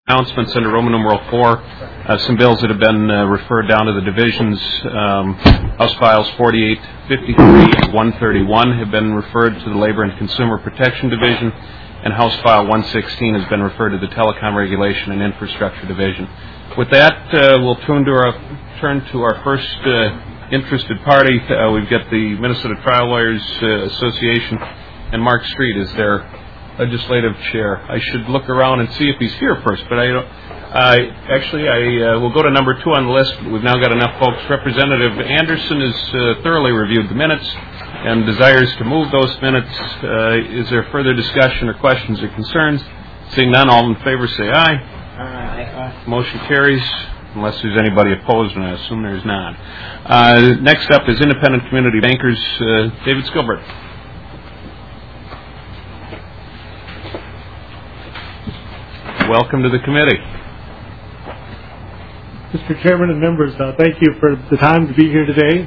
Announcements under Roman numeral 4, some bills that have been referred down to the divisions. House Files 48, 53, and 131 have been referred to the Labor and Consumer Protection Division, and House File 116 has been referred to the Telecom Regulation and Infrastructure Division. With that, we'll turn to our first interested party. We've got the Minnesota Trial Lawyers Association, and Mark Street is their legislative chair. I should look around and see if he's here first, but I will go to number 2 on the list. We've now got enough folks. Representative Anderson has thoroughly reviewed the minutes and desires to move those minutes. Is there further discussion or questions or concerns? Seeing none, all in favor say aye. Aye. Motion carries, unless there's anybody opposed, and I assume there's not. Next up is Independent Community Bankers, David Skilbert. Welcome to the committee. Mr. Chairman and members, thank you for the time to be here today.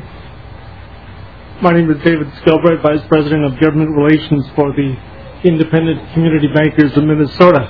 My name is David Skilbright, Vice President of Government Relations for the Independent Community Bankers of Minnesota.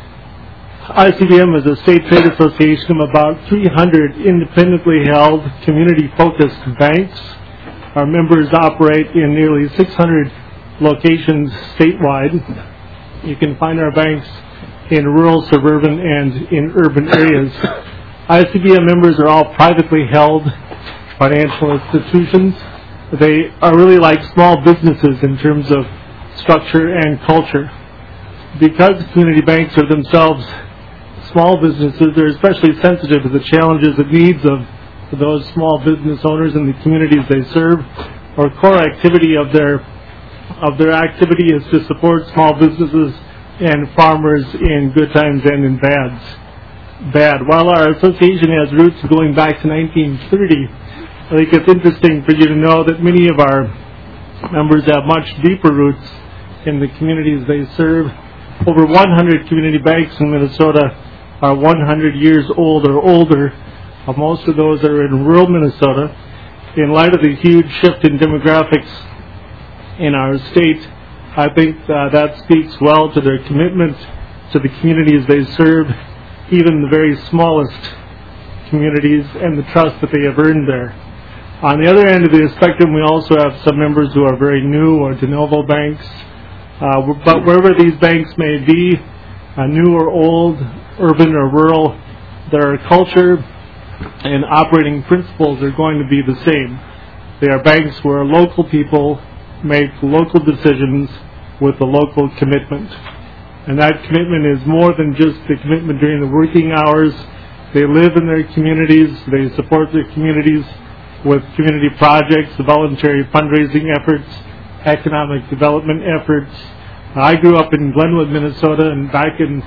ICBM is a state trade association of about 300 independently held, community-focused banks. Our members operate in nearly 600 locations statewide. You can find our banks in rural, suburban, and in urban areas. ICBM members are all privately held financial institutions. They are really like small businesses in terms of structure and culture. Because community banks are themselves small businesses, they're especially sensitive to the challenges and needs of those small business owners in the communities they serve. Our core activity of their activity is to support small businesses and farmers in good times and in bad. While our association has roots going back to 1930, I think it's interesting for you to know that many of our members have much deeper roots in the communities they serve. Over 100 community banks in Minnesota are 100 years old or older. Most of those are in rural Minnesota. In light of the huge shift in demographics in our state, I think that speaks well to their commitment to the communities they serve, even the very smallest communities, and the trust that they have earned there. On the other end of the spectrum, we also have some members who are very new or de novo banks. But wherever these banks may be, new or old, urban or rural, their culture and operating principles are going to be the same. They are banks where local people make local decisions with a local commitment. And that commitment is more than just the commitment during the working hours. They live in their communities. They support their communities with community projects, voluntary fundraising efforts, economic development efforts. I grew up in Glenwood, Minnesota, and back in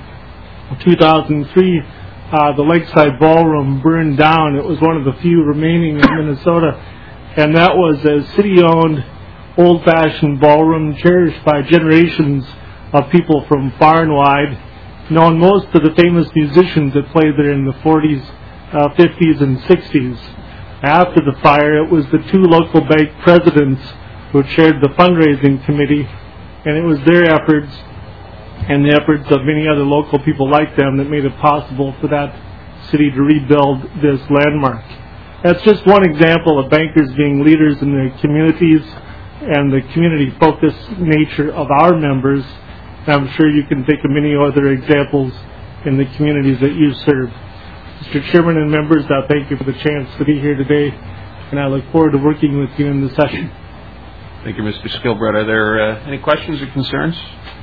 2003, the Lakeside Ballroom burned down. It was one of the few remaining in Minnesota, and that was a city-owned, old-fashioned ballroom cherished by generations of people from far and wide, known most to the famous musicians that played there in the 40s, 50s, and 60s. After the fire, it was the 2 local bank presidents who chaired the fundraising committee, and it was their efforts and the efforts of many other local people like them that made it possible for that city to rebuild this landmark. That's just one example of bankers being leaders in their communities and the community-focused nature of our members. And I'm sure you can think of many other examples in the communities that you serve. Mr. Chairman and members, I thank you for the chance to be here today, and I look forward to working with you in the session. Thank you, Mr. Skilbrett. Are there any questions or concerns?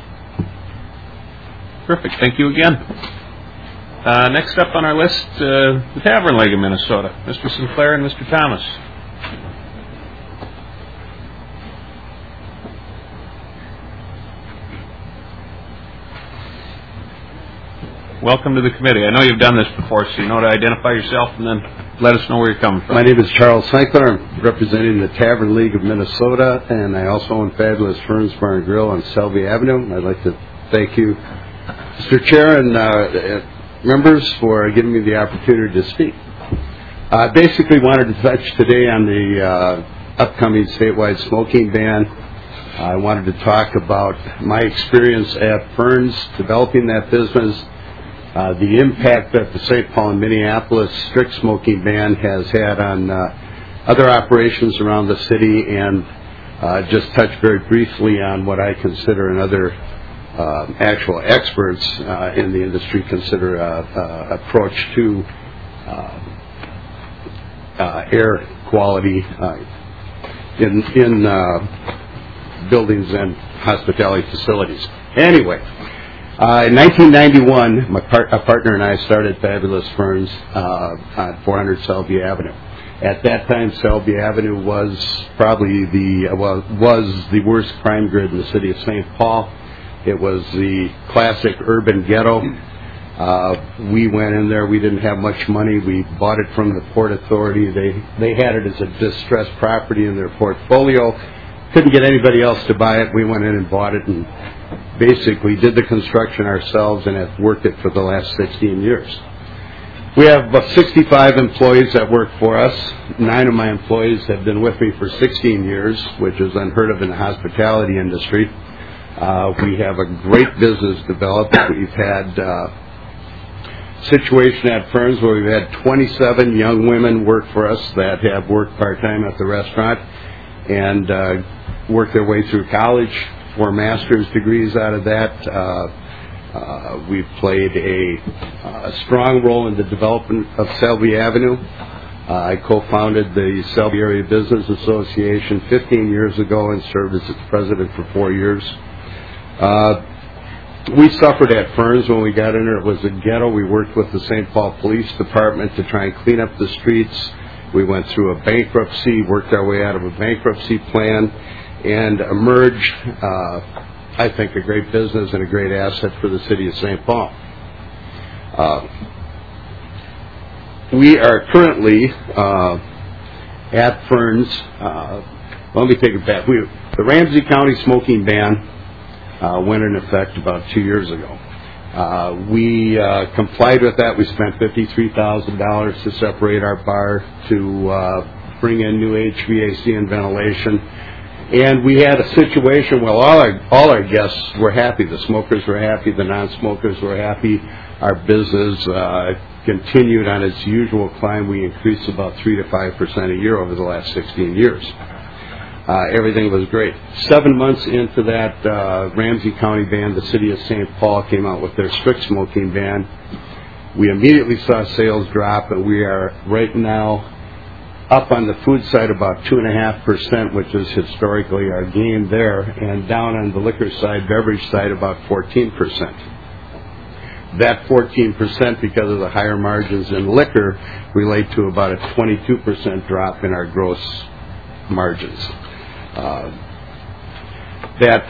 Perfect. Thank you again. Next up on our list, the Tavern League of Minnesota, Mr. Sinclair and Mr. Thomas. Welcome to the committee. I know you've done this before, so you know to identify yourself and then let us know where you're coming from. My name is Charles Sinclair. I'm representing the Tavern League of Minnesota, and I also own Fabulous Ferns Bar and Grill on Selby Avenue. I'd like to thank you, Mr. Chair, and members for giving me the opportunity to speak. I basically wanted to touch today on the upcoming statewide smoking ban. I wanted to talk about my experience at Ferns, developing that business, the impact that the St. Paul and Minneapolis strict smoking ban has had on other operations around the city, and just touch very briefly on what I consider and other actual experts in the industry consider approach to air quality in buildings and hospitality facilities. Anyway, in 1991, a partner and I started Fabulous Ferns on 400 Selby Avenue. At that time, Selby Avenue was probably was the worst crime grid in the city of St. Paul. It was the classic urban ghetto. We went in there. We didn't have much money. We bought it from the Port Authority. They had it as a distressed property in their portfolio. Couldn't get anybody else to buy it. We went in and bought it and basically did the construction ourselves and have worked it for the last 16 years. We have about 65 employees that work for us. 9 of my employees have been with me for 16 years, which is unheard of in the hospitality industry. We have a great business developed. We've had situation at Ferns where we've had 27 young women work for us that have worked part-time at the restaurant and worked their way through college, 4 master's degrees out of that. We've played a strong role in the development of Selby Avenue. I co-founded the Selby Area Business Association 15 years ago and served as its president for 4 years. We suffered at Ferns when we got in there. It was a ghetto. We worked with the St. Paul Police Department to try and clean up the streets. We went through a bankruptcy, worked our way out of a bankruptcy plan, and emerged, I think, a great business and a great asset for the city of St. Paul. We are currently at Ferns. Let me take it back. The Ramsey County smoking ban went in effect about 2 years ago. We complied with that. We spent $53,000 to separate our bar, to bring in new HVAC and ventilation. And we had a situation where all our guests were happy. The smokers were happy. The non-smokers were happy. Our business continued on its usual climb. We increased about 3 to 5% a year over the last 16 years. Everything was great. 7 months into that Ramsey County ban, the city of St. Paul came out with their strict smoking ban. We immediately saw sales drop, and we are right now up on the food side about 2.5%, which is historically our gain there, and down on the liquor side, beverage side, about 14%. That 14%, because of the higher margins in liquor, relate to about a 22% drop in our gross margins. That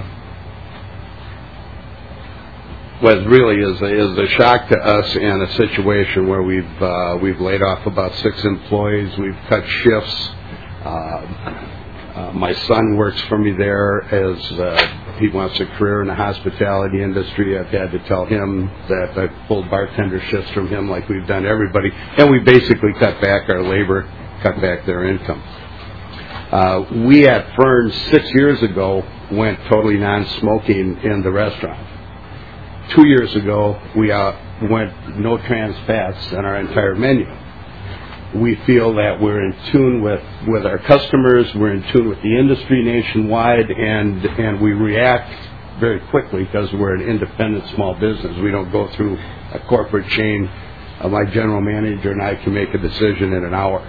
was really is a shock to us, and a situation where we've laid off about 6 employees. We've cut shifts. My son works for me there as he wants a career in the hospitality industry. I've had to tell him that I've pulled bartender shifts from him like we've done everybody, and we basically cut back our labor, cut back their income. We at Ferns 6 years ago went totally non-smoking in the restaurant. 2 years ago, we went no trans fats on our entire menu. We feel that we're in tune with our customers, we're in tune with the industry nationwide, and we react very quickly because we're an independent small business. We don't go through a corporate chain. My general manager and I can make a decision in an hour.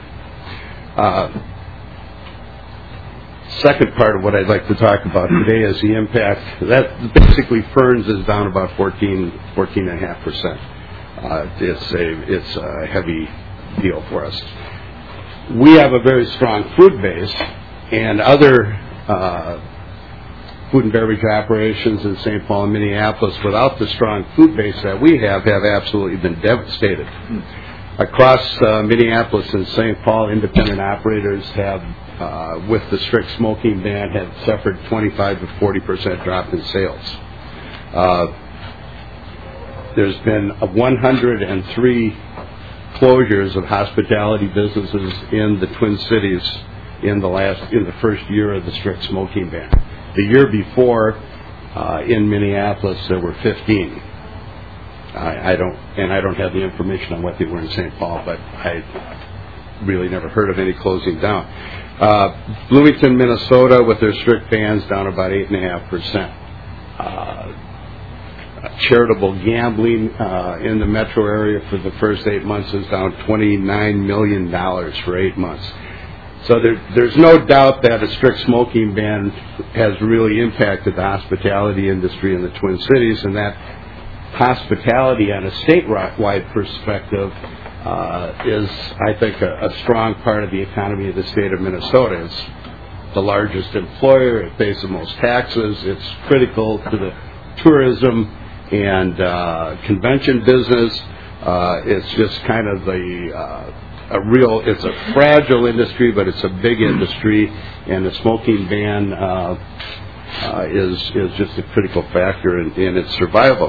Second part of what I'd like to talk about today is the impact. That basically Ferns is down about 14.5%. It's a heavy deal for us. We have a very strong food base, and other food and beverage operations in St. Paul and Minneapolis, without the strong food base that we have absolutely been devastated. Across Minneapolis and St. Paul, independent operators have, with the strict smoking ban, have suffered 25 to 40% drop in sales. There's been 103 closures of hospitality businesses in the Twin Cities in the first year of the strict smoking ban. The year before, in Minneapolis, there were 15. I don't have the information on what they were in St. Paul, but I really never heard of any closing down. Bloomington, Minnesota, with their strict bans, down about 8.5%. Charitable gambling in the metro area for the first 8 months is down $29 million for 8 months. So there's no doubt that a strict smoking ban has really impacted the hospitality industry in the Twin Cities, and that hospitality on a statewide perspective is, I think, a strong part of the economy of the state of Minnesota. It's the largest employer. It pays the most taxes. It's critical to the tourism and convention business. It's just kind of it's a fragile industry, but it's a big industry, and the smoking ban is just a critical factor in its survival.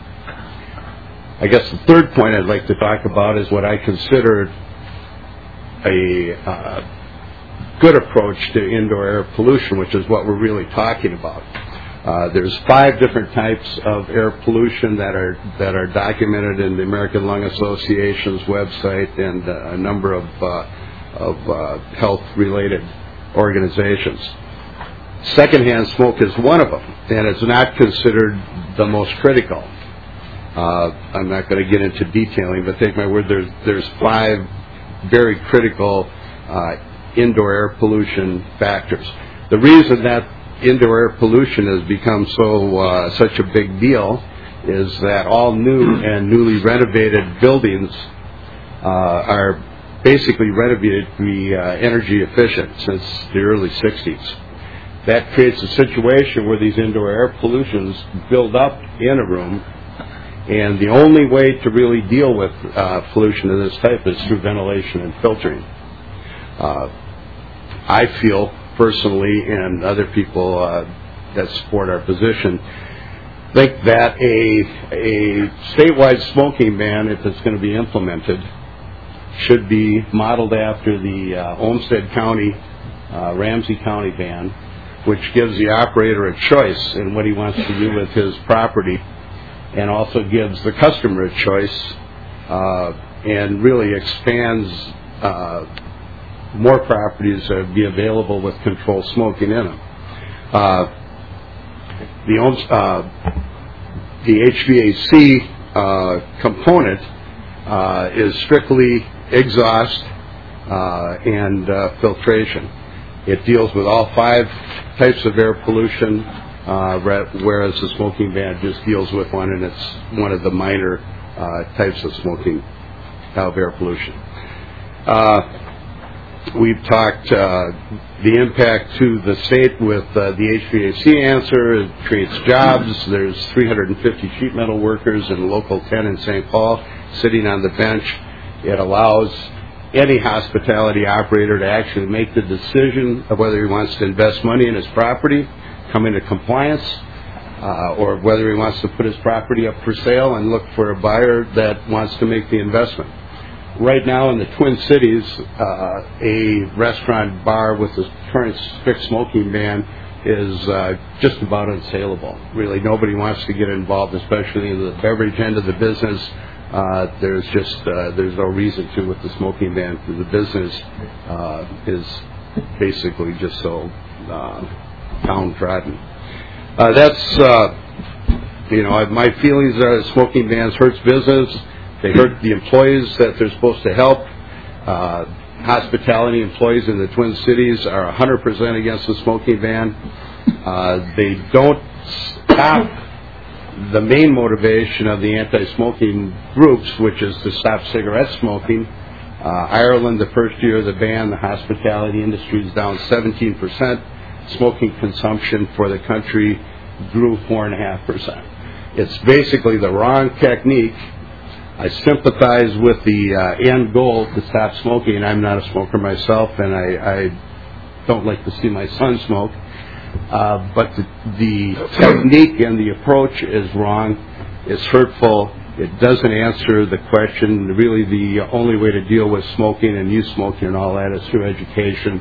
I guess the third point I'd like to talk about is what I consider a good approach to indoor air pollution, which is what we're really talking about. There's 5 different types of air pollution that are documented in the American Lung Association's website and a number of health-related organizations. Secondhand smoke is one of them, and it's not considered the most critical. I'm not going to get into detailing, but take my word, there's 5 very critical indoor air pollution factors. The reason that indoor air pollution has become such a big deal is that all new and newly renovated buildings are basically renovated to be energy efficient since the early 60s. That creates a situation where these indoor air pollutions build up in a room, and the only way to really deal with pollution of this type is through ventilation and filtering. I feel personally, and other people that support our position, think that a statewide smoking ban, if it's going to be implemented, should be modeled after the Olmsted County, Ramsey County ban, which gives the operator a choice in what he wants to do with his property, and also gives the customer a choice and really expands more properties that would be available with controlled smoking in them. The HVAC component is strictly exhaust and filtration. It deals with all 5 types of air pollution, whereas the smoking ban just deals with one, and it's one of the minor types of smoking of air pollution. We've talked the impact to the state with the HVAC answer. It creates jobs. There's 350 sheet metal workers in Local 10 in St. Paul sitting on the bench. It allows any hospitality operator to actually make the decision of whether he wants to invest money in his property, come into compliance, or whether he wants to put his property up for sale and look for a buyer that wants to make the investment. Right now in the Twin Cities, a restaurant bar with the current strict smoking ban is just about unsaleable. Really, nobody wants to get involved, especially in the beverage end of the business. There's no reason to with the smoking ban, because the business is basically just so downtrodden. My feelings are that smoking bans hurts business. They hurt the employees that they're supposed to help. Hospitality employees in the Twin Cities are 100% against the smoking ban. They don't stop the main motivation of the anti-smoking groups, which is to stop cigarette smoking. Ireland, the first year of the ban, the hospitality industry is down 17%. Smoking consumption for the country grew 4.5%. It's basically the wrong technique. I sympathize with the end goal to stop smoking. I'm not a smoker myself, and I don't like to see my son smoke. But the technique and the approach is wrong. It's hurtful. It doesn't answer the question. Really, the only way to deal with smoking and youth smoking and all that is through education.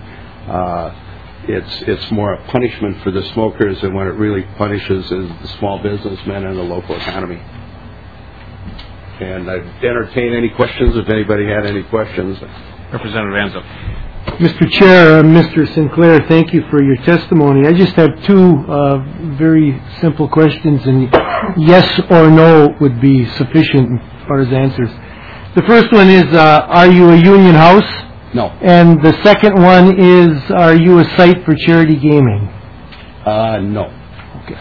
It's more a punishment for the smokers, and what it really punishes is the small businessmen and the local economy. And I'd entertain any questions if anybody had any questions. Representative Anzo. Mr. Chair, Mr. Sinclair, thank you for your testimony. I just have two very simple questions, and yes or no would be sufficient as far as answers. The first one is, are you a union house? No. And the second one is, are you a site for charity gaming? No. Okay.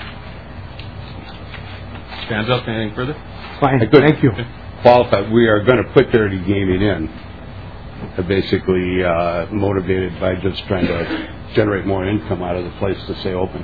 Mr. Anzo, anything further? Fine. I could Thank you. qualify. We are going to put charity gaming in. Basically motivated by just trying to generate more income out of the place to stay open.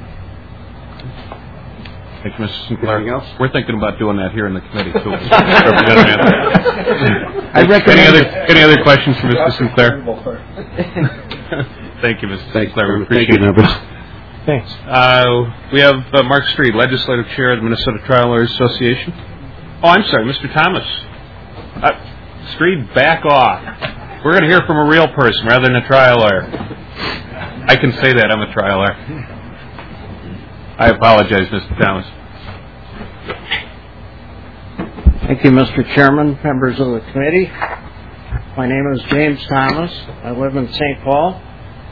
Thank you, Mr. Sinclair. Anything else? We're thinking about doing that here in the committee, too. Representative Anzo. I recommend any other questions for Mr. Sinclair? Thank you, Mr. Sinclair. We appreciate it. Members. Thanks. We have Mark Street, Legislative Chair of the Minnesota Trial Lawyers Association. Oh, I'm sorry, Mr. Thomas. Street, back off. We're going to hear from a real person rather than a trial lawyer. I can say that. I'm a trial lawyer. I apologize, Mr. Thomas. Thank you, Mr. Chairman, members of the committee. My name is James Thomas. I live in St. Paul.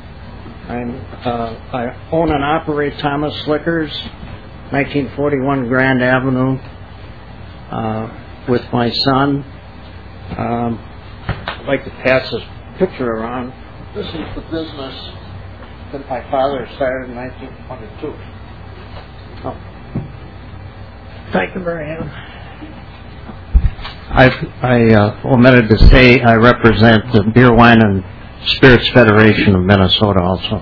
I own and operate Thomas Liquors, 1941 Grand Avenue, with my son. I'd like to pass this picture around. This is the business that my father started in 1922. Oh. Thank you very much. I omitted to say I represent the Beer, Wine, and Spirits Federation of Minnesota also.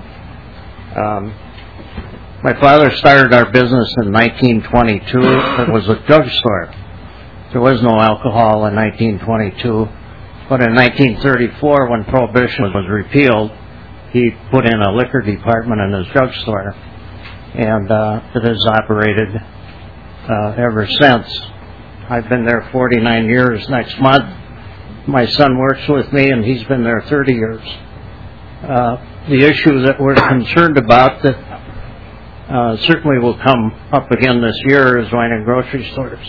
My father started our business in 1922. It was a drugstore. There was no alcohol in 1922. But in 1934, when Prohibition was repealed, he put in a liquor department in his drugstore. And it has operated ever since. I've been there 49 years next month. My son works with me, and he's been there 30 years. The issue that we're concerned about that certainly will come up again this year is wine and grocery stores.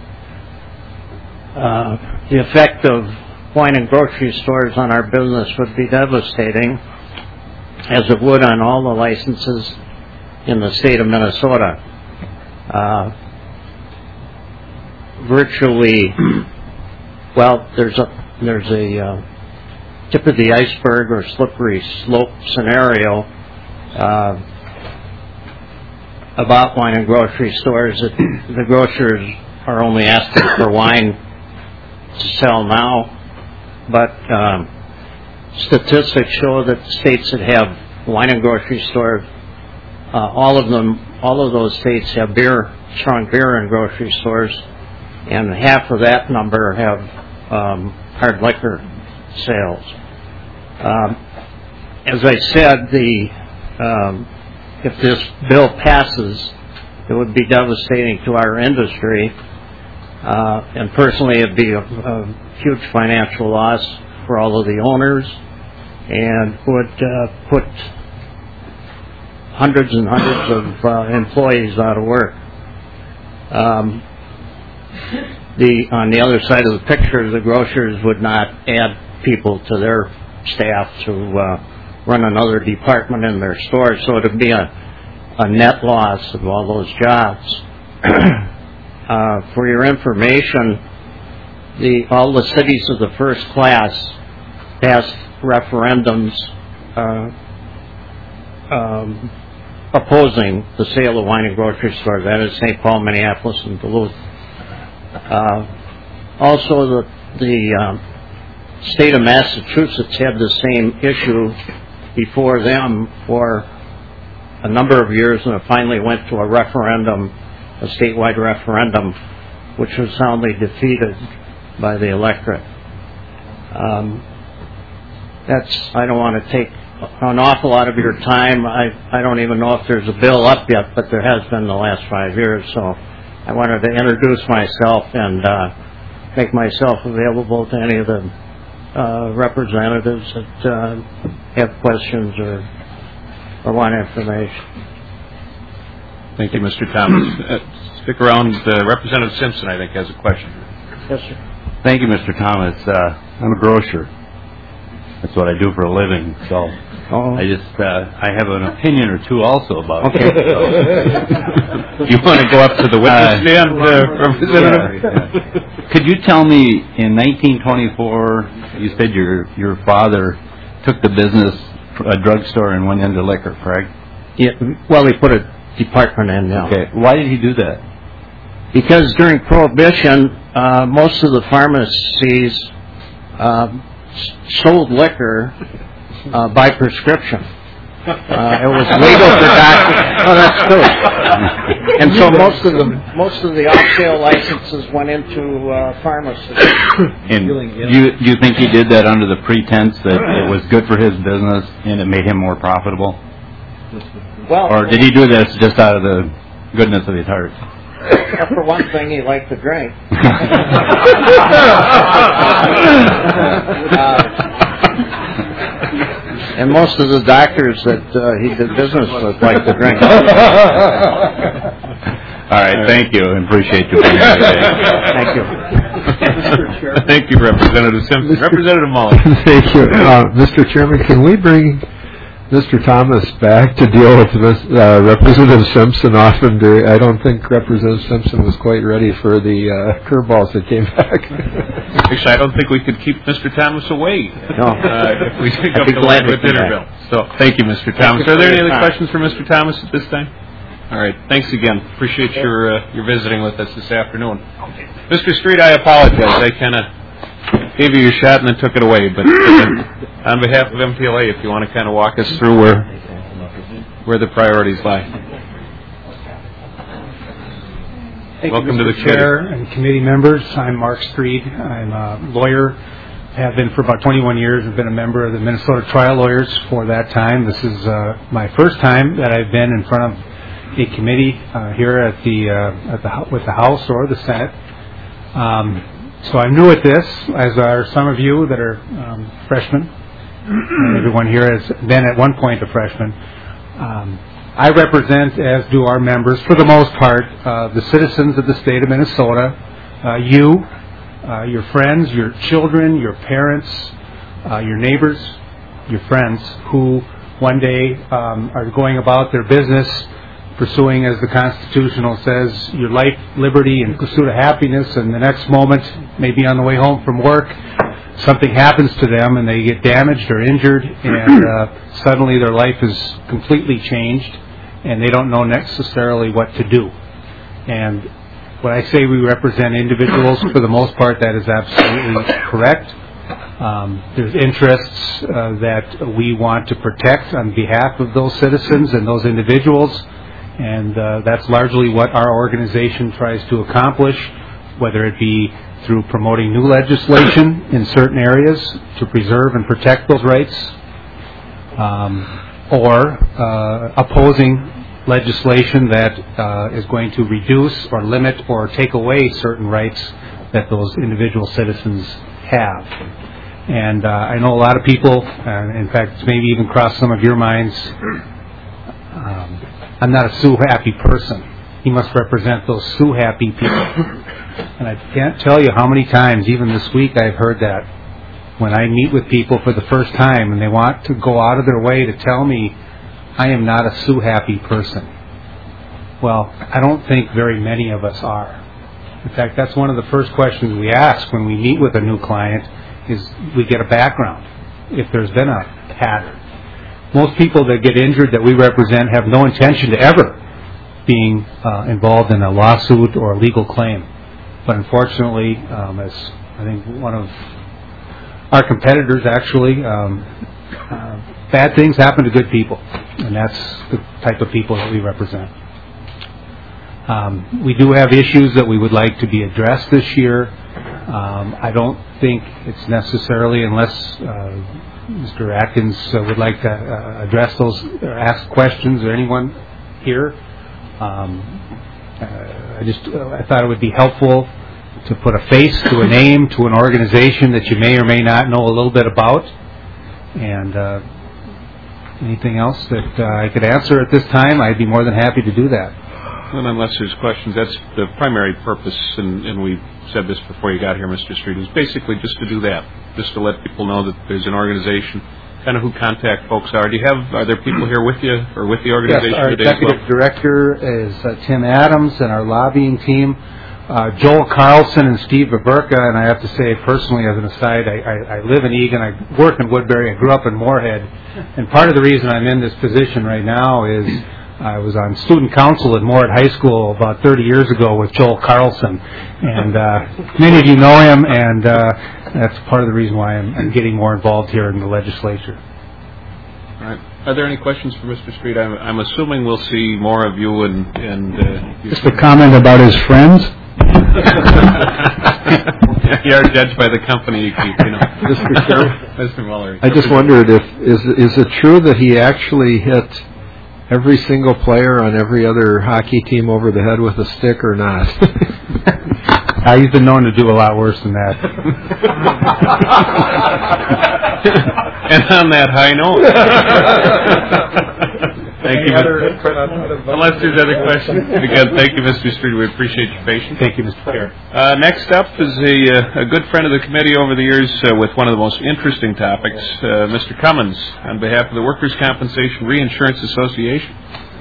The effect of wine and grocery stores on our business would be devastating, as it would on all the licenses in the state of Minnesota. Virtually, well, there's a tip of the iceberg or slippery slope scenario about wine and grocery stores. That the grocers are only asking for wine to sell now, but statistics show that states that have wine and grocery stores, all of those states have strong beer in grocery stores, and half of that number have hard liquor sales. As I said, if this bill passes, it would be devastating to our industry, and personally it'd be a huge financial loss for all of the owners, and would put hundreds and hundreds of employees out of work. On the other side of the picture, the grocers would not add people to their staff to run another department in their store, so it would be a net loss of all those jobs. For your information, all the cities of the first class passed referendums opposing the sale of wine and grocery stores. That is St. Paul, Minneapolis, and Duluth. Also, the state of Massachusetts had the same issue before them for a number of years, and it finally went to a referendum, a statewide referendum, which was soundly defeated by the electorate. I don't want to take an awful lot of your time. I don't even know if there's a bill up yet, but there has been the last 5 years, so I wanted to introduce myself and make myself available to any of the representatives that have questions or want information. Thank you, Mr. Thomas. Stick around. Representative Simpson, I think, has a question. Yes, sir. Thank you, Mr. Thomas. I'm a grocer. That's what I do for a living. So I have an opinion or two also about it. So. You want to go up to the witness stand, Representative? Yeah. Could you tell me, in 1924, you said your father took the business, a drugstore, and went into liquor, correct? Yeah, well, he put a department in now. Okay. Why did he do that? Because during Prohibition, most of the pharmacies sold liquor by prescription. It was legal for doctors. Oh, that's true. And so most of the off-sale licenses went into pharmacies. And do you think he did that under the pretense that it was good for his business and it made him more profitable? Well, or did he do this just out of the goodness of his heart? For one thing, he liked to drink. And most of the doctors that he did business with liked to drink. All right, thank you, and appreciate you being here today. Thank you. Thank you, Representative Simpson. Representative Mullen. Thank you. Mr. Chairman, can we bring Mr. Thomas back to deal with Representative Simpson often? I don't think Representative Simpson was quite ready for the curveballs that came back. Actually, I don't think we could keep Mr. Thomas away if we pick up the line with Interville. So, thank you, Mr. Thomas. Are there any other questions for Mr. Thomas at this time? All right. Thanks again. Appreciate your visiting with us this afternoon. Mr. Street, I apologize. I kind of gave you your shot and then took it away. But on behalf of MPLA, if you want to kind of walk us through where the priorities lie. Welcome to the Chair and committee members. I'm Mark Street. I'm a lawyer. Have been for about 21 years. I've been a member of the Minnesota Trial Lawyers for that time. This is my first time that I've been in front of a committee here with the House or the Senate. So I'm new at this, as are some of you that are freshmen. Everyone here has been at one point a freshman. I represent, as do our members, for the most part, the citizens of the state of Minnesota, your friends, your children, your parents, your neighbors, your friends, who one day are going about their business pursuing, as the Constitutional says, your life, liberty, and pursuit of happiness, and the next moment, maybe on the way home from work, something happens to them and they get damaged or injured, and suddenly their life is completely changed and they don't know necessarily what to do. And when I say we represent individuals, for the most part, that is absolutely correct. There's interests that we want to protect on behalf of those citizens and those individuals, and that's largely what our organization tries to accomplish, whether it be through promoting new legislation in certain areas to preserve and protect those rights, or opposing legislation that is going to reduce or limit or take away certain rights that those individual citizens have. And I know a lot of people, in fact, it's maybe even crossed some of your minds, I'm not a sue-happy person. He must represent those sue-happy people. And I can't tell you how many times, even this week, I've heard that when I meet with people for the first time and they want to go out of their way to tell me I am not a sue-happy person. Well, I don't think very many of us are. In fact, that's one of the first questions we ask when we meet with a new client, is we get a background, if there's been a pattern. Most people that get injured that we represent have no intention to ever being involved in a lawsuit or a legal claim. But unfortunately, as I think one of our competitors actually, bad things happen to good people, and that's the type of people that we represent. We do have issues that we would like to be addressed this year. I don't think it's necessarily, unless Mr. Atkins would like to address those or ask questions, or anyone here. I thought it would be helpful to put a face to a name to an organization that you may or may not know a little bit about. And anything else that I could answer at this time, I'd be more than happy to do that. and unless there's questions, that's the primary purpose, and we said this before you got here, Mr. Street, is basically just to do that, just to let people know that there's an organization, kind of who contact folks are. Are there people here with you, or with the organization yes, our today as well? executive director is Tim Adams, and our lobbying team, Joel Carlson and Steve Baburka. And I have to say, personally, as an aside, I live in Eagan, I work in Woodbury, I grew up in Moorhead, and part of the reason I'm in this position right now is I was on student council at Moorhead High School about 30 years ago with Joel Carlson, and many of you know him, and that's part of the reason why I'm getting more involved here in the legislature. All right. Are there any questions for Mr. Street? I'm assuming we'll see more of you and Just a comment about his friends. You are judged by the company you keep, you know. Mr. Chair, Mr. Muller. I just wondered is it true that he actually hit every single player on every other hockey team over the head with a stick or not? He's been known to do a lot worse than that. And on that high note. Thank you. Unless there's other questions. Again, thank you, Mr. Street. We appreciate your patience. Thank you, Mr. Chair. Next up is a good friend of the committee over the years with one of the most interesting topics, Mr. Cummins, on behalf of the Workers' Compensation Reinsurance Association.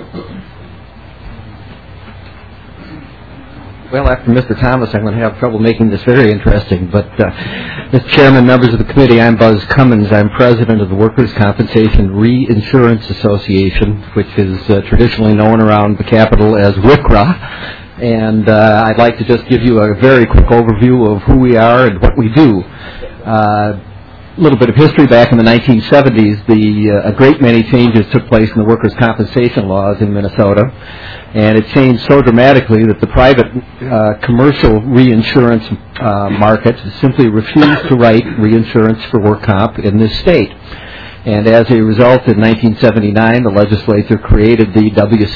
Well, after Mr. Thomas, I'm going to have trouble making this very interesting. But, Mr. Chairman, members of the committee, I'm Buzz Cummins. I'm president of the Workers' Compensation Reinsurance Association, which is traditionally known around the capital as WICRA. And I'd like to just give you a very quick overview of who we are and what we do. A little bit of history. Back in the 1970s, a great many changes took place in the workers' compensation laws in Minnesota, and it changed so dramatically that the private commercial reinsurance market simply refused to write reinsurance for work comp in this state. And as a result, in 1979, the legislature created the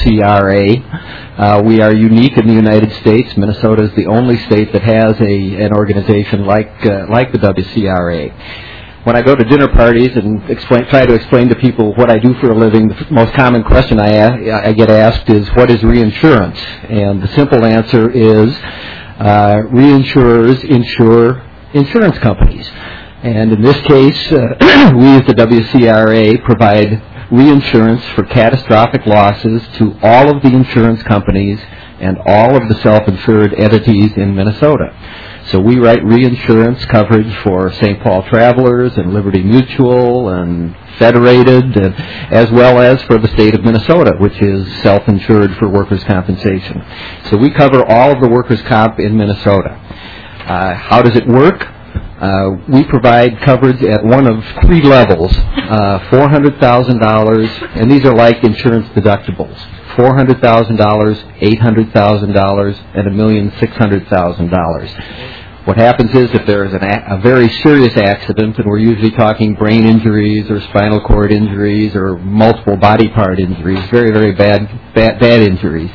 WCRA. We are unique in the United States. Minnesota is the only state that has an organization like the WCRA. When I go to dinner parties and try to explain to people what I do for a living, the most common question I get asked is, what is reinsurance? And the simple answer is, reinsurers insure insurance companies. And in this case, we as the WCRA provide reinsurance for catastrophic losses to all of the insurance companies and all of the self-insured entities in Minnesota. So we write reinsurance coverage for St. Paul Travelers and Liberty Mutual and Federated, as well as for the state of Minnesota, which is self-insured for workers' compensation. So we cover all of the workers' comp in Minnesota. How does it work? We provide coverage at one of three levels, $400,000, and these are like insurance deductibles, $400,000, $800,000, and $1,600,000. What happens is if there is a very serious accident, and we're usually talking brain injuries or spinal cord injuries or multiple body part injuries, very, very bad injuries,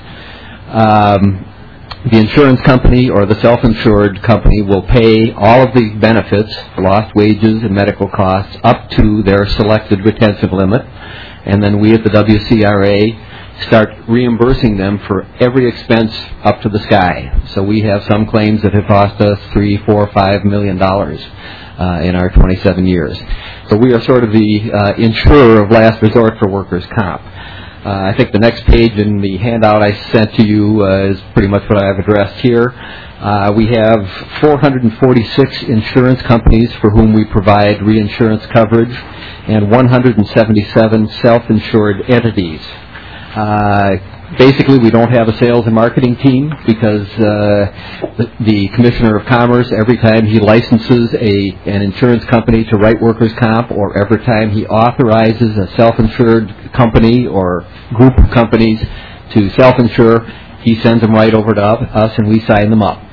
the insurance company or the self-insured company will pay all of the benefits, lost wages and medical costs, up to their selected retention limit, and then we at the WCRA start reimbursing them for every expense up to the sky. So we have some claims that have cost us $3, $4, $5 million in our 27 years. So we are sort of the insurer of last resort for workers' comp. I think the next page in the handout I sent to you is pretty much what I have addressed here. We have 446 insurance companies for whom we provide reinsurance coverage and 177 self-insured entities. Basically, we don't have a sales and marketing team because the Commissioner of Commerce, every time he licenses an insurance company to write workers' comp, or every time he authorizes a self-insured company or group of companies to self-insure, he sends them right over to us and we sign them up.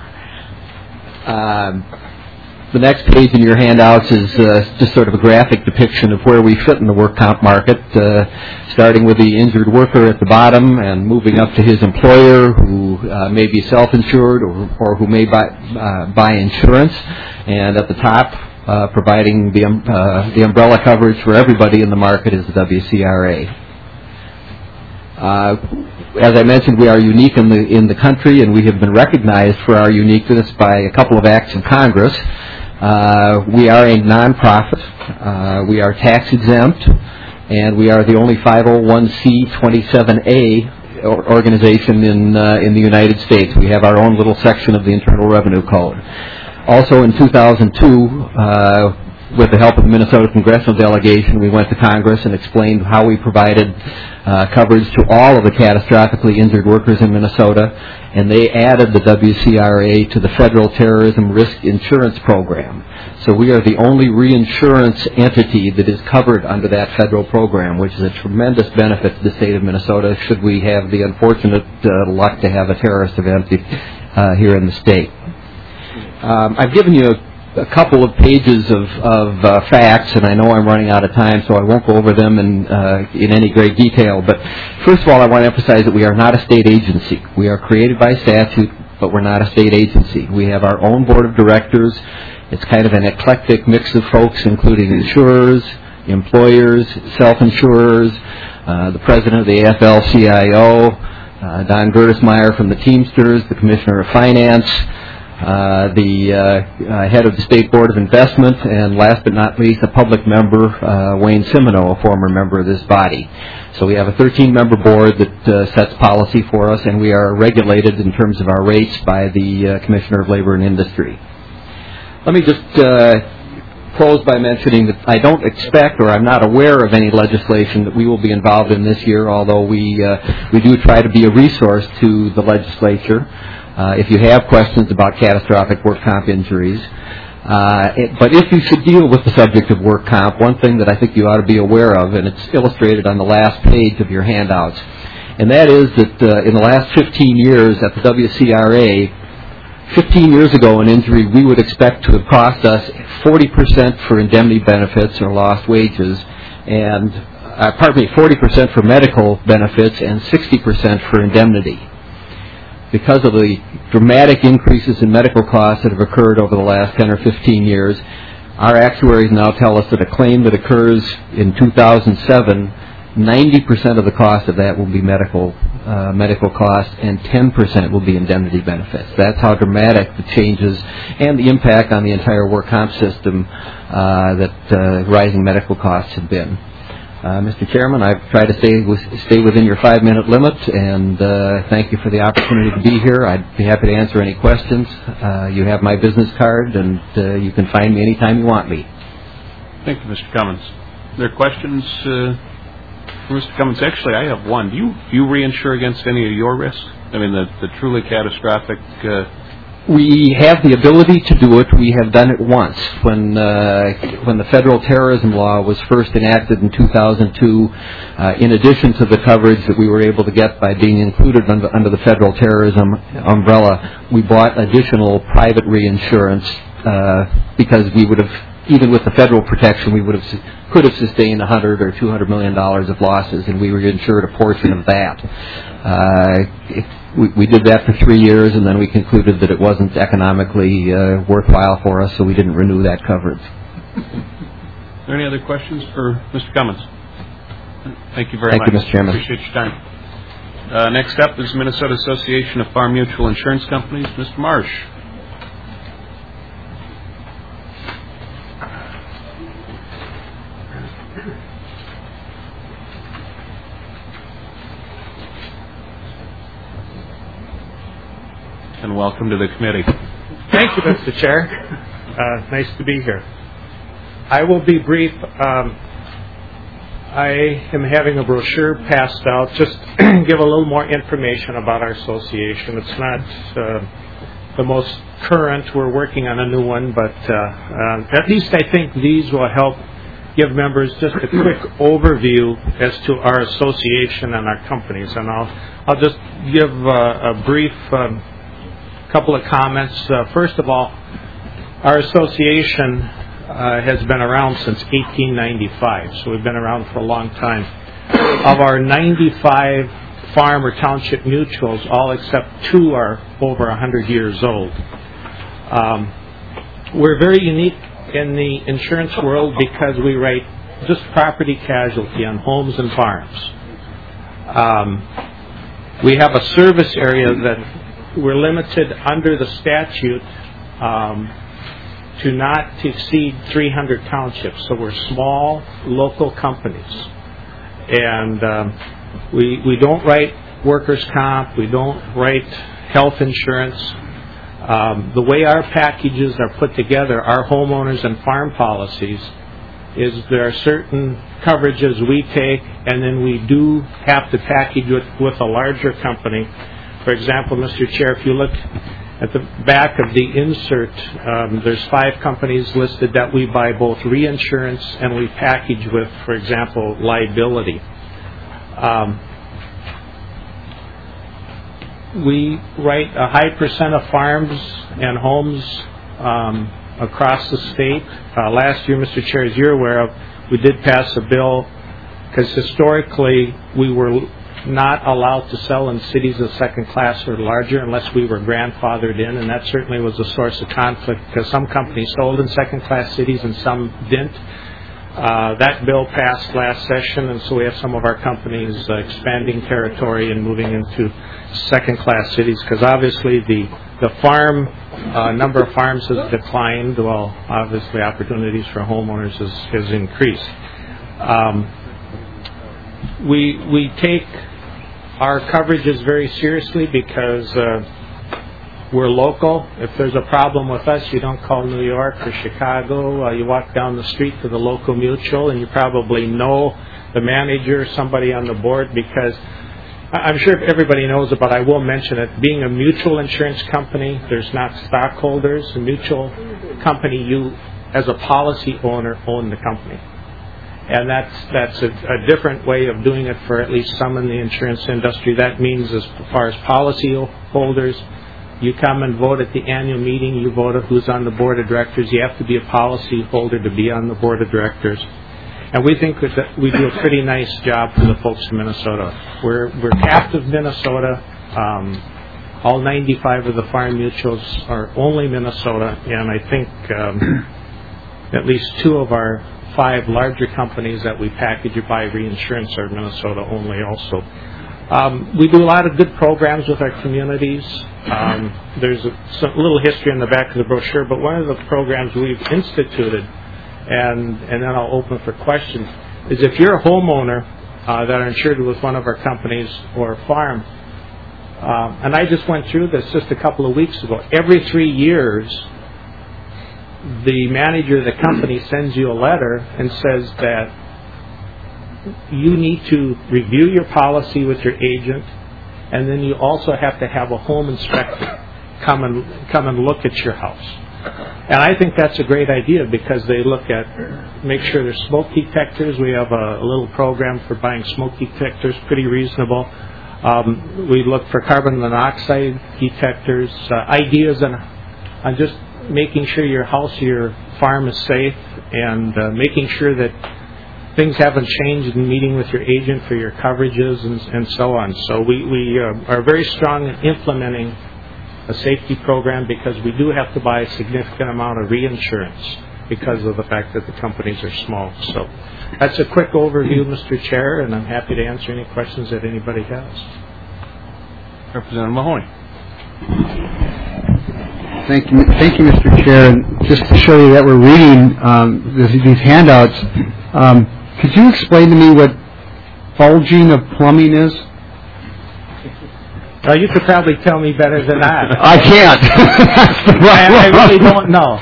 The next page in your handouts is just sort of a graphic depiction of where we fit in the work comp market, starting with the injured worker at the bottom and moving up to his employer, who may be self-insured or who may buy insurance, and at the top, providing the umbrella coverage for everybody in the market is the WCRA. As I mentioned, we are unique in the country, and we have been recognized for our uniqueness by a couple of acts of Congress. We are a nonprofit. We are tax exempt, and we are the only 501c 27A organization in the United States. We have our own little section of the Internal Revenue Code. Also, in 2002. With the help of the Minnesota Congressional Delegation, we went to Congress and explained how we provided coverage to all of the catastrophically injured workers in Minnesota, and they added the WCRA to the Federal Terrorism Risk Insurance Program. So we are the only reinsurance entity that is covered under that federal program, which is a tremendous benefit to the state of Minnesota should we have the unfortunate luck to have a terrorist event here in the state. I've given you a couple of pages of facts, and I know I'm running out of time, so I won't go over them in any great detail. But first of all, I want to emphasize that we are not a state agency. We are created by statute, but we're not a state agency. We have our own board of directors. It's kind of an eclectic mix of folks, including insurers, employers, self-insurers, the president of the AFL-CIO, Don Gertismeyer from the Teamsters, the commissioner of finance, the head of the State Board of Investment, and last but not least, a public member, Wayne Simino, a former member of this body. So we have a 13-member board that sets policy for us, and we are regulated in terms of our rates by the Commissioner of Labor and Industry. Let me just close by mentioning that I don't expect, or I'm not aware of any legislation that we will be involved in this year, although we do try to be a resource to the legislature. If you have questions about catastrophic work comp injuries. But if you should deal with the subject of work comp, one thing that I think you ought to be aware of, and it's illustrated on the last page of your handouts, and that is that in the last 15 years at the WCRA, 15 years ago an injury we would expect to have cost us 40% for indemnity benefits or lost wages, and 40% for medical benefits and 60% for indemnity. Because of the dramatic increases in medical costs that have occurred over the last 10 or 15 years, our actuaries now tell us that a claim that occurs in 2007, 90% of the cost of that will be medical costs, and 10% will be indemnity benefits. That's how dramatic the changes and the impact on the entire work comp system that rising medical costs have been. Mr. Chairman, I've tried to stay within your 5-minute limit, and thank you for the opportunity to be here. I'd be happy to answer any questions. You have my business card, and you can find me anytime you want me. Thank you, Mr. Cummins. Are there questions for Mr. Cummins? Actually, I have one. Do you reinsure against any of your risks? I mean, the truly catastrophic... We have the ability to do it. We have done it once when the federal terrorism law was first enacted in 2002. In addition to the coverage that we were able to get by being included under the federal terrorism umbrella, we bought additional private reinsurance because we would have, even with the federal protection, could have sustained $100 or $200 million of losses, and we reinsured a portion of that. We did that for 3 years, and then we concluded that it wasn't economically worthwhile for us, so we didn't renew that coverage. Are there any other questions for Mr. Cummins? Thank you very much. Thank you, Mr. Chairman. Appreciate your time. Next up is Minnesota Association of Farm Mutual Insurance Companies, Mr. Marsh. And welcome to the committee. Thank you, Mr. Chair. Nice to be here. I will be brief. I am having a brochure passed out, just give a little more information about our association. It's not the most current. We're working on a new one, but at least I think these will help give members just a quick overview as to our association and our companies. And I'll just give a brief couple of comments. First of all, our association has been around since 1895, so we've been around for a long time. Of our 95 farm or township mutuals, all except 2 are over 100 years old. We're very unique in the insurance world because we write just property casualty on homes and farms. We have a service area that we're limited under the statute to not to exceed 300 townships. So we're small local companies, and we don't write workers' comp. We don't write health insurance. The way our packages are put together, our homeowners and farm policies, is there are certain coverages we take, and then we do have to package with a larger company. For example, Mr. Chair, if you look at the back of the insert, there's 5 companies listed that we buy both reinsurance and we package with, for example, liability. We write a high percent of farms and homes across the state. Last year, Mr. Chair, as you're aware of, we did pass a bill because historically we were not allowed to sell in cities of second class or larger unless we were grandfathered in, and that certainly was a source of conflict because some companies sold in second class cities and some didn't. That bill passed last session, and so we have some of our companies expanding territory and moving into second class cities because obviously the farm number of farms has declined while obviously opportunities for homeowners has increased. We take our coverages very seriously because we're local. If there's a problem with us, you don't call New York or Chicago. You walk down the street to the local mutual, and you probably know the manager or somebody on the board because I'm sure everybody knows it, but I will mention it. Being a mutual insurance company, there's not stockholders. A mutual company, you, as a policy owner, own the company. And that's a different way of doing it for at least some in the insurance industry. That means as far as policy holders, you come and vote at the annual meeting. You vote who's on the board of directors. You have to be a policy holder to be on the board of directors. And we think that we do a pretty nice job for the folks in Minnesota. We're captive Minnesota. All 95 of the farm mutuals are only Minnesota, and I think at least 2 of our 5 larger companies that we package or buy reinsurance are Minnesota only also. We do a lot of good programs with our communities. There's a little history in the back of the brochure, but one of the programs we've instituted, and then I'll open for questions, is if you're a homeowner that are insured with one of our companies or a farm, and I just went through this just a couple of weeks ago, every 3 years, the manager of the company sends you a letter and says that you need to review your policy with your agent, and then you also have to have a home inspector come and look at your house. And I think that's a great idea because they look at, make sure there's smoke detectors. We have a little program for buying smoke detectors, pretty reasonable. We look for carbon monoxide detectors, ideas on just making sure your house, your farm is safe, and making sure that things haven't changed in meeting with your agent for your coverages and so on. So we are very strong in implementing a safety program because we do have to buy a significant amount of reinsurance because of the fact that the companies are small. So that's a quick overview, Mr. Chair, and I'm happy to answer any questions that anybody has. Representative Mahoney. Thank you, Mr. Chair. And just to show you that we're reading these handouts, could you explain to me what bulging of plumbing is? You could probably tell me better than that. I can't. I really don't know.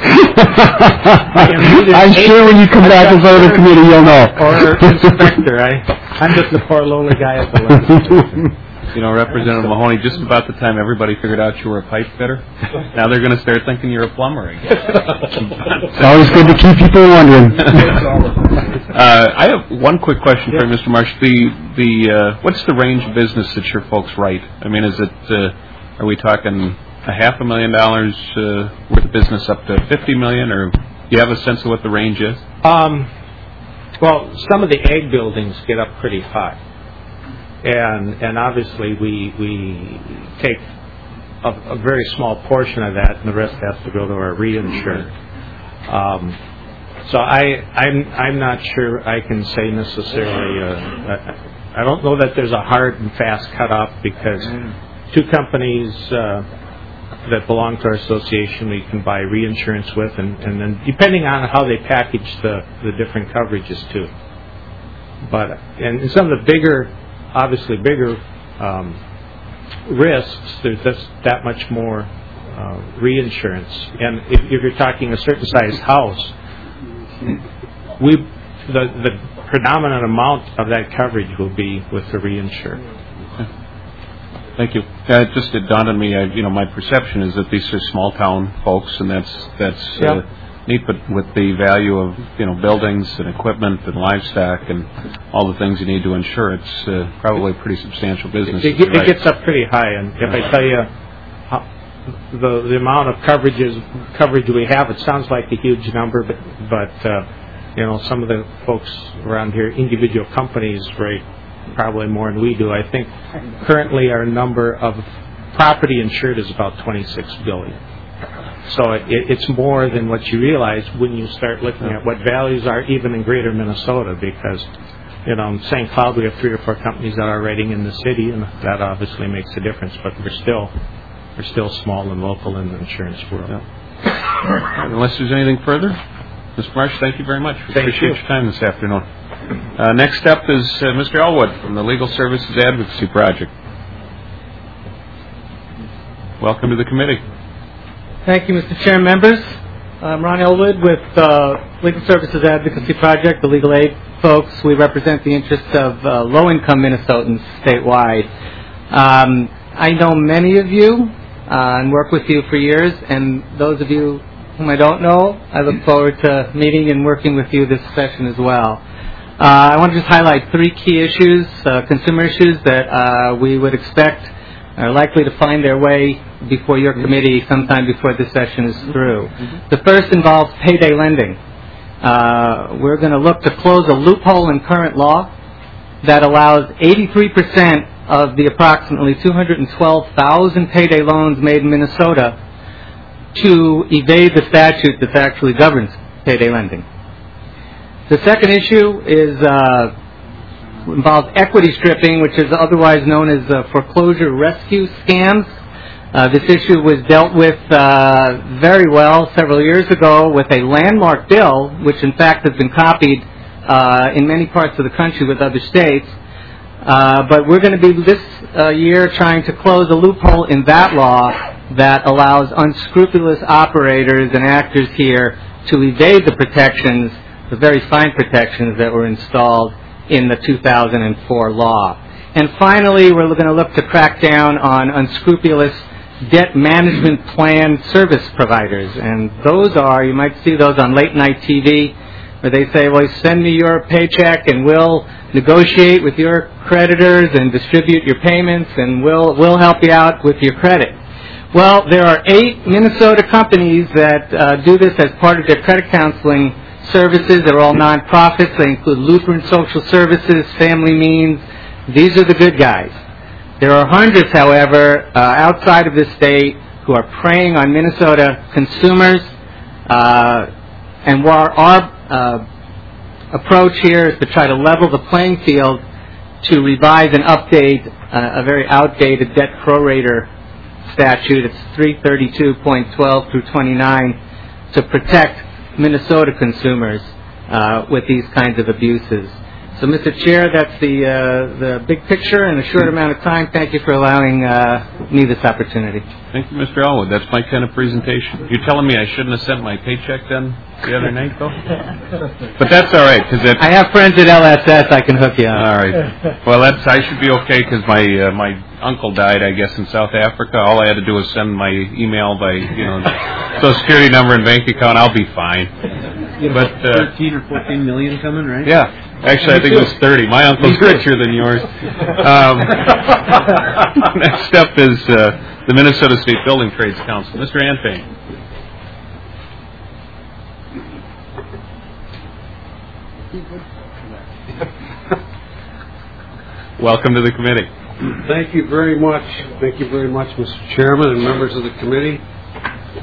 I'm sure when you come back as other committee, you'll know. Or inspector. I'm just the poor lowly guy at the list. You know, Representative Mahoney, just about the time everybody figured out you were a pipe fitter, now they're going to start thinking you're a plumber again. It's always good to keep people wondering. I have one quick question for you, Mr. Marsh. What's the range of business that your folks write? I mean, is it are we talking $500,000 worth of business up to $50 million, or do you have a sense of what the range is? Well, some of the ag buildings get up pretty high. And obviously we take a very small portion of that, and the rest has to go to our reinsurer. So I'm not sure I can say necessarily. I don't know that there's a hard and fast cutoff because two companies that belong to our association we can buy reinsurance with, and then depending on how they package the different coverages too. But and some of the bigger risks, there's just that much more reinsurance. And if you're talking a certain size house, the predominant amount of that coverage will be with the reinsurer. Thank you. It dawned on me. My perception is that these are small town folks, and that's neat. But with the value of buildings and equipment and livestock and all the things you need to insure, it's probably a pretty substantial business. It gets up pretty high, and if I tell you the amount of coverage we have, it sounds like a huge number, but some of the folks around here, individual companies, rate probably more than we do. I think currently our number of property insured is about 26 billion. So it's more than what you realize when you start looking at what values are even in greater Minnesota, because in St. Cloud we have 3 or 4 companies that are writing in the city, and that obviously makes a difference, but we're still small and local in the insurance world. Yeah. Unless there's anything further, Mr. Marsh, thank you very much. We appreciate your time this afternoon. Next up is Mr. Elwood from the Legal Services Advocacy Project. Welcome to the committee. Thank you, Mr. Chair, members. I'm Ron Elwood with Legal Services Advocacy Project, the legal aid folks. We represent the interests of low-income Minnesotans statewide. I know many of you and work with you for years, and those of you whom I don't know, I look forward to meeting and working with you this session as well. I want to just highlight 3 key issues, consumer issues that we would expect are likely to find their way before your committee sometime before this session is through. The first involves payday lending. We're going to look to close a loophole in current law that allows 83% of the approximately 212,000 payday loans made in Minnesota to evade the statute that actually governs payday lending. The second issue involves equity stripping, which is otherwise known as foreclosure rescue scams. This issue was dealt with very well several years ago with a landmark bill, which in fact has been copied in many parts of the country with other states. But we're going to be this year trying to close a loophole in that law that allows unscrupulous operators and actors here to evade the protections, the very fine protections that were installed in the 2004 law. And finally, we're going to look to crack down on unscrupulous debt management plan service providers. And those are, you might see those on late night TV, where they say, well, send me your paycheck and we'll negotiate with your creditors and distribute your payments and we'll help you out with your credit. Well, there are 8 Minnesota companies that do this as part of their credit counseling services. They're all nonprofits. They include Lutheran Social Services, Family Means. These are the good guys. There are hundreds, however, outside of this state who are preying on Minnesota consumers. And our approach here is to try to level the playing field to revise and update a very outdated debt prorater statute. It's 332.12 through 29 to protect Minnesota consumers with these kinds of abuses. So, Mr. Chair, that's the big picture in a short amount of time. Thank you for allowing me this opportunity. Thank you, Mr. Elwood. That's my kind of presentation. You're telling me I shouldn't have sent my paycheck then the other night, though? But that's all right, because I have friends at LSS. I can hook you up. All right. Well, I should be okay, because my uncle died, I guess, in South Africa. All I had to do was send my email by, Social Security number and bank account. I'll be fine. But 13 or 14 million coming, right? Yeah. Actually, I think it was 30. My uncle's richer than yours. Next up is the Minnesota State Building Trades Council. Mr. Anfang. Welcome to the committee. Thank you very much. Thank you very much, Mr. Chairman and members of the committee.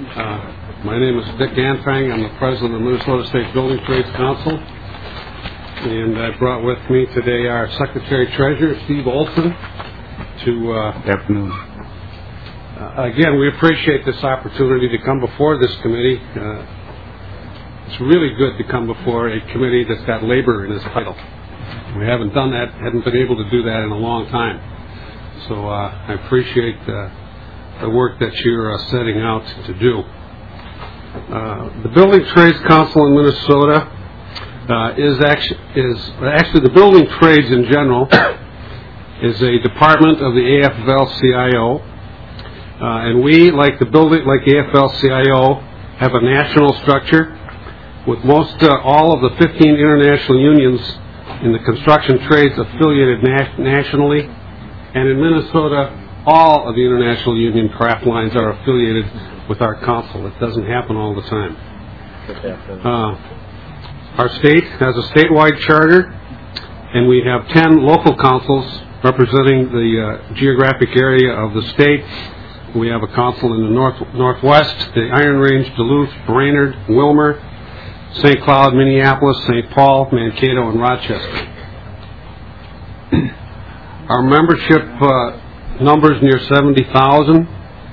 My name is Dick Anfang. I'm the president of the Minnesota State Building Trades Council. And I brought with me today our Secretary-Treasurer, Steve Olson, to... Afternoon. Again, we appreciate this opportunity to come before this committee. It's really good to come before a committee that's got labor in its title. We haven't done that, hadn't been able to do that in a long time. So I appreciate the work that you're setting out to do. The Building Trades Council in Minnesota is actually the building trades in general is a department of the AFL-CIO, and we, like the AFL-CIO, have a national structure with most all of the 15 international unions in the construction trades affiliated nationally, and in Minnesota, all of the international union craft lines are affiliated with our council. It doesn't happen all the time. Our state has a statewide charter, and we have 10 local councils representing the geographic area of the state. We have a council in the northwest, the Iron Range, Duluth, Brainerd, Wilmer, St. Cloud, Minneapolis, St. Paul, Mankato, and Rochester. Our membership numbers near 70,000,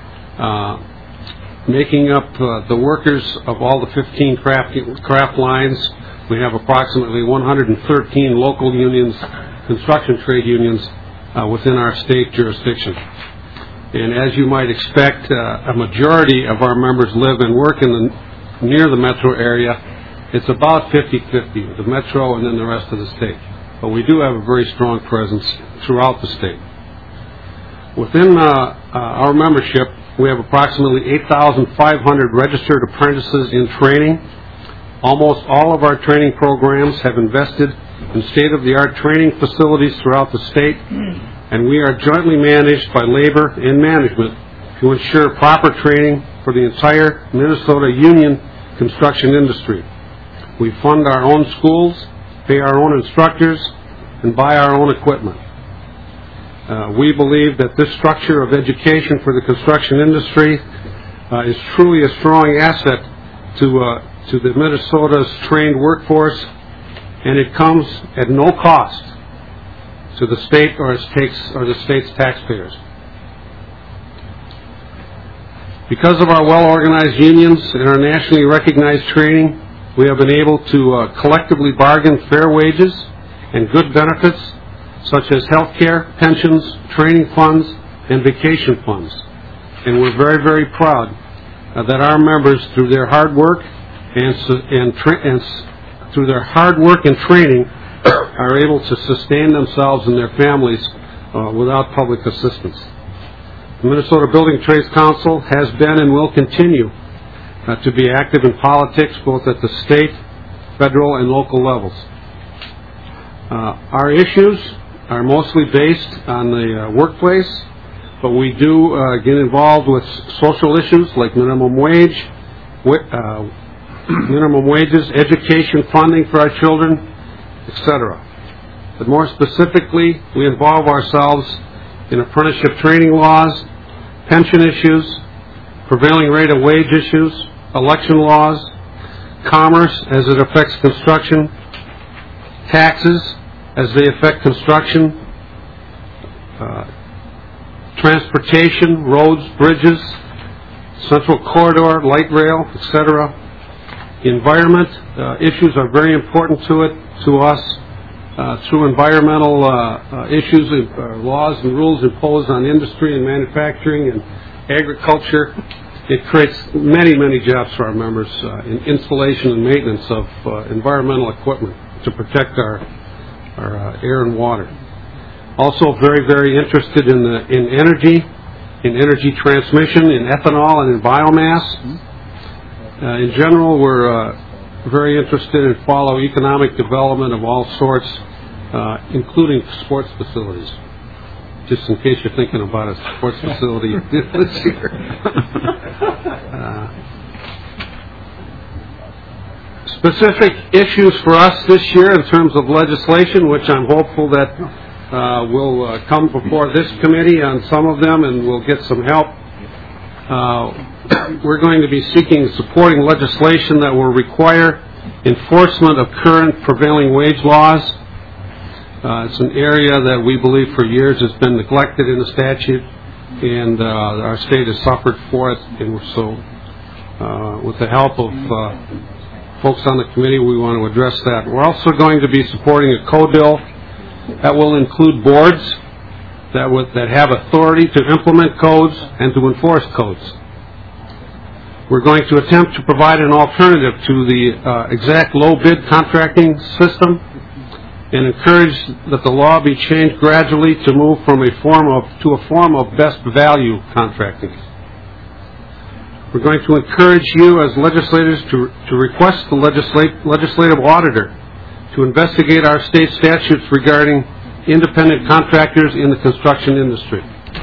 making up the workers of all the 15 craft lines. We have approximately 113 local unions, construction trade unions, within our state jurisdiction. And as you might expect, a majority of our members live and work near the metro area. It's about 50-50, the metro and then the rest of the state. But we do have a very strong presence throughout the state. Within our membership, we have approximately 8,500 registered apprentices in training. Almost all of our training programs have invested in state-of-the-art training facilities throughout the state, and we are jointly managed by labor and management to ensure proper training for the entire Minnesota union construction industry. We fund our own schools, pay our own instructors, and buy our own equipment. We believe that this structure of education for the construction industry is truly a strong asset to the Minnesota's trained workforce, and it comes at no cost to the state or the state's taxpayers. Because of our well-organized unions and our nationally recognized training, we have been able to collectively bargain fair wages and good benefits such as health care, pensions, training funds, and vacation funds. And we're very, very proud that our members, through their hard work and through their hard work and training, are able to sustain themselves and their families without public assistance. The Minnesota Building Trades Council has been and will continue to be active in politics both at the state, federal, and local levels. Our issues are mostly based on the workplace, but we do get involved with social issues like minimum wages, education funding for our children, etc. But more specifically, we involve ourselves in apprenticeship training laws, pension issues, prevailing rate of wage issues, election laws, commerce as it affects construction, taxes as they affect construction, transportation, roads, bridges, central corridor, light rail, etc. Environment issues are very important to us through environmental issues, laws and rules imposed on industry and manufacturing and agriculture. It creates many, many jobs for our members in installation and maintenance of environmental equipment to protect our air and water. Also very, very interested in energy transmission, in ethanol and in biomass. In general, we're very interested in follow economic development of all sorts, including sports facilities. Just in case you're thinking about a sports facility this year. Specific issues for us this year in terms of legislation, which I'm hopeful that will come before this committee on some of them, and we'll get some help. We're going to be seeking and supporting legislation that will require enforcement of current prevailing wage laws. It's an area that we believe for years has been neglected in the statute, and our state has suffered for it. And so, with the help of folks on the committee, we want to address that. We're also going to be supporting a code bill that will include boards that have authority to implement codes and to enforce codes. We're going to attempt to provide an alternative to the exact low bid contracting system and encourage that the law be changed gradually to move from a form of best value contracting. We're going to encourage you as legislators to request the legislative auditor to investigate our state statutes regarding independent contractors in the construction industry.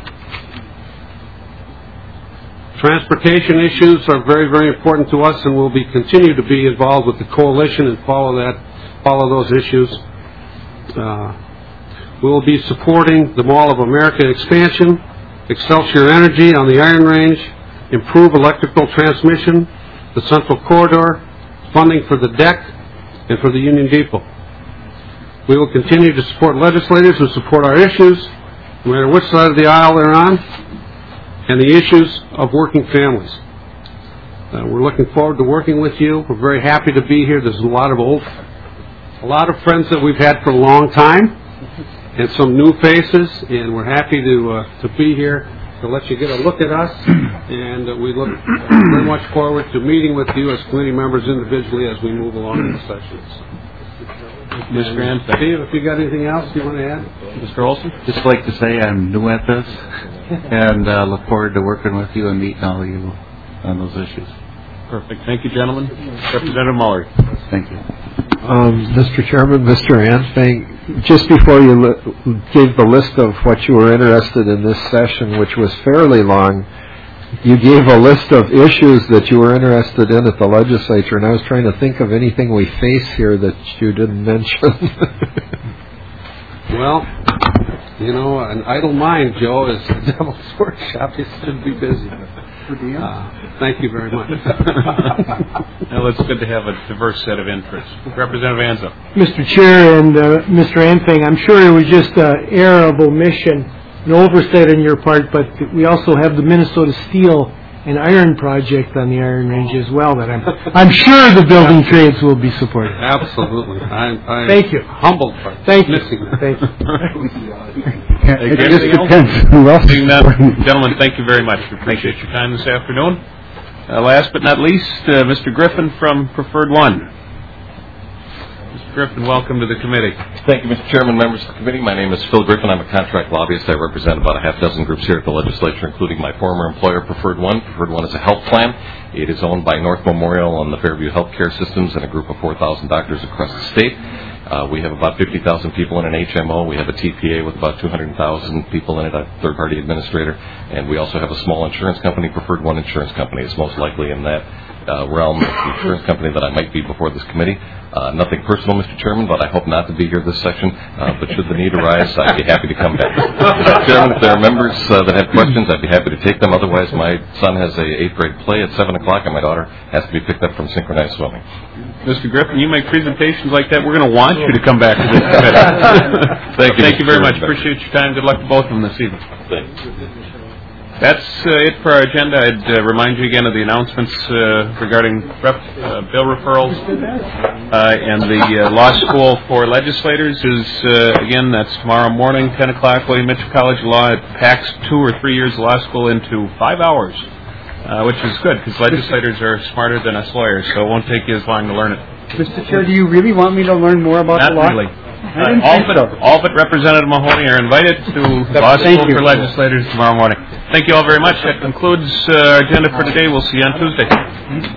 Transportation issues are very, very important to us, and we'll continue to be involved with the coalition and follow those issues. We'll be supporting the Mall of America expansion, Excelsior Energy on the Iron Range, improve electrical transmission, the Central Corridor, funding for the deck, and for the Union Depot. We will continue to support legislators who support our issues, no matter which side of the aisle they're on, and the issues of working families. We're looking forward to working with you. We're very happy to be here. There's a lot of friends that we've had for a long time, and some new faces, and we're happy to be here to let you get a look at us, and we look very much forward to meeting with you as committee members individually as we move along in the sessions. Mr. Grant, Steve, if you got anything else you want to add? Mr. Olson? Just like to say I'm new at this, and look forward to working with you and meeting all of you on those issues. Perfect. Thank you, gentlemen. Representative Muller. Thank you. Mr. Chairman, Mr. Anfang, just before you gave the list of what you were interested in this session, which was fairly long, you gave a list of issues that you were interested in at the legislature, and I was trying to think of anything we face here that you didn't mention. Well, you know, an idle mind, Joe, is the devil's workshop. You should be busy. Thank you very much. Well, it's good to have a diverse set of interests. Representative Anza. Mr. Chair and Mr. Anfang, I'm sure it was just an error of omission, an oversight on your part, but we also have the Minnesota Steel and Iron project on the Iron Range as well that I'm sure the building trades will be supported. Absolutely. Thank you. Humbled by Thank you. missing that. Thank you. It just depends who else. Seeing that, gentlemen, thank you very much. We appreciate your time this afternoon. Last but not least, Mr. Griffin from Preferred One. Mr. Griffin, welcome to the committee. Thank you, Mr. Chairman, members of the committee. My name is Phil Griffin. I'm a contract lobbyist. I represent about a half dozen groups here at the legislature, including my former employer, Preferred One. Preferred One is a health plan. It is owned by North Memorial and the Fairview Healthcare Systems and a group of 4,000 doctors across the state. We have about 50,000 people in an HMO. We have a TPA with about 200,000 people in it, a third-party administrator. And we also have a small insurance company, Preferred One Insurance Company. It's most likely in that realm of the insurance company that I might be before this committee. Nothing personal, Mr. Chairman, but I hope not to be here this session. But should the need arise, I'd be happy to come back. Mr. Chairman, if there are members that have questions, I'd be happy to take them. Otherwise, my son has a 8th grade play at 7 o'clock, and my daughter has to be picked up from synchronized swimming. Mr. Griffin, you make presentations like that, we're going to want you to come back to this committee. Thank you. Thank you very much. Appreciate your time. Good luck to both of them this evening. Thanks. That's it for our agenda. I'd remind you again of the announcements regarding bill referrals and the law school for legislators is, again, that's tomorrow morning, 10 o'clock, William Mitchell College of Law. It packs 2 or 3 years of law school into 5 hours, which is good because legislators are smarter than us lawyers, so it won't take you as long to learn it. Mr. Chair, do you really want me to learn more about the law? Not really. I All but Representative Mahoney are invited to law school for legislators tomorrow morning. Thank you all very much. That concludes our agenda for today. We'll see you on Tuesday.